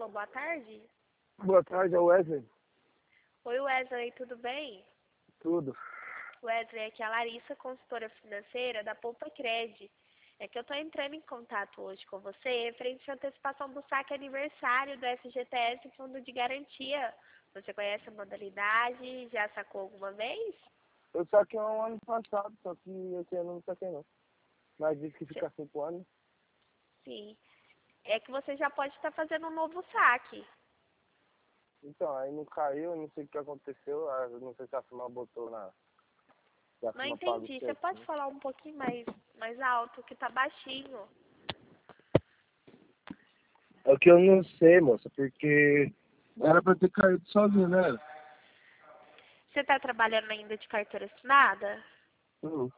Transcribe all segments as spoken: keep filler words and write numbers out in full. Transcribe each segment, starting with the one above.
boa tarde. Boa tarde, é o Wesley. Oi, Wesley, tudo bem? Tudo. Wesley, aqui é a Larissa, consultora financeira da Poupa Cred. É que eu estou entrando em contato hoje com você referente à antecipação do saque aniversário do F G T S Fundo de Garantia. Você conhece a modalidade? Já sacou alguma vez? Eu saquei um ano passado, só que esse ano eu não saquei não. Mas disse que fica cinco anos. Sim. É que você já pode estar fazendo um novo saque. Então, aí não caiu, não sei o que aconteceu. ah, eu Não sei se a firma botou na... Se a Não firma pagou entendi. Você certinho. pode falar um pouquinho mais, mais alto, que tá baixinho. É o que eu não sei, moça, porque era pra ter caído sozinho, né? Você está trabalhando ainda de carteira assinada? Hum.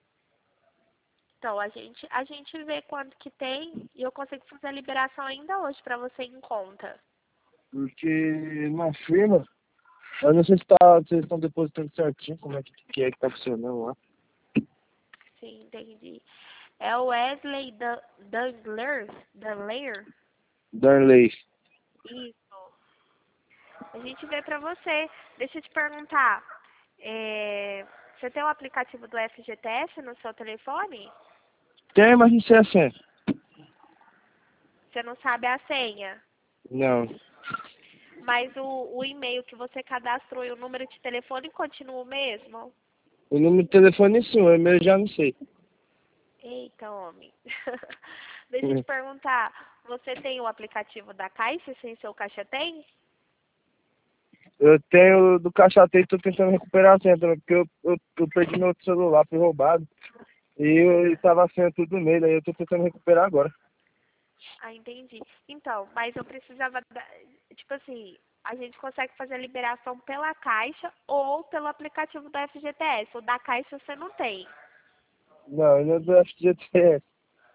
Então, a gente, a gente vê quanto que tem e eu consigo fazer a liberação ainda hoje para você em conta. Porque na firma, eu não sei se tá, vocês estão depositando certinho, como é que, que é que tá funcionando lá. Sim, entendi. É o Wesley Dan- Dangler? Dangler? Darley. Isso. A gente vê para você. Deixa eu te perguntar. é, você tem o aplicativo do F G T S no seu telefone? Tem, mas não sei a senha. Você não sabe a senha? Não. Mas o, o e-mail que você cadastrou e o número de telefone continua o mesmo? O número de telefone sim, o e-mail eu já não sei. Eita, homem. Deixa eu te perguntar, você tem o aplicativo da Caixa, sem seu Caixa tem? Eu tenho do Caixa Tem, tô tentando recuperar a senha também, porque eu, eu, eu perdi meu outro celular, foi roubado. E eu e tava a senha tudo nele, aí eu tô tentando recuperar agora. Ah, entendi. Então, mas eu precisava, da, tipo assim, a gente consegue fazer a liberação pela Caixa ou pelo aplicativo da F G T S. O da Caixa você não tem. Não, eu não do F G T S,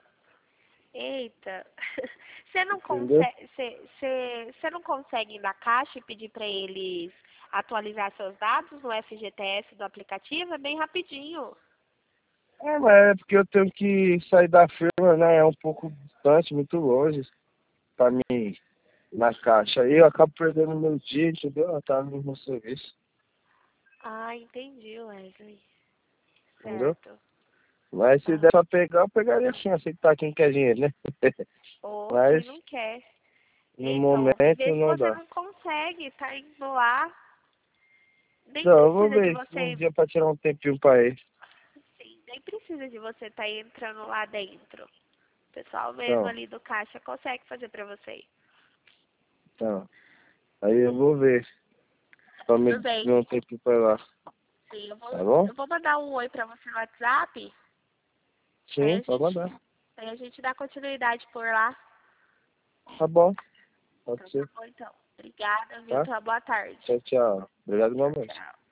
Eita. Você não entendeu? consegue, você, você, você não consegue ir na Caixa e pedir para eles atualizar seus dados no F G T S do aplicativo? É bem rapidinho. É, mas é porque eu tenho que sair da firma, né? É um pouco distante, muito longe, pra mim ir na caixa. Aí eu acabo perdendo meu dia, entendeu? Eu tava no meu serviço, Ah, entendi, Wesley. entendeu? Certo. Mas se Ah, der pra pegar, eu pegaria sim, aceitar quem quer dinheiro, né? ou quem Mas não quer. no Então, momento vê se não você dá. não consegue, tá indo lá. Nem Não, eu vou precisa de ver se um você, dia pra tirar um tempinho pra ir. sim, nem precisa de você estar entrando lá dentro. O pessoal mesmo Então, ali do caixa consegue fazer pra você. então. Aí eu vou ver. Pra me Tudo bem. ver um tempinho pra ir lá. Sim, eu Tá vou, bom? eu vou mandar um oi pra você no WhatsApp. Aí Sim, a pode gente, mandar. aí a gente dá continuidade por lá. Tá bom. Pode Então tá ser. bom então. Obrigada, viu? Tá? Então, boa tarde. Tchau, tchau. Obrigado, Tchau, mamãe. tchau.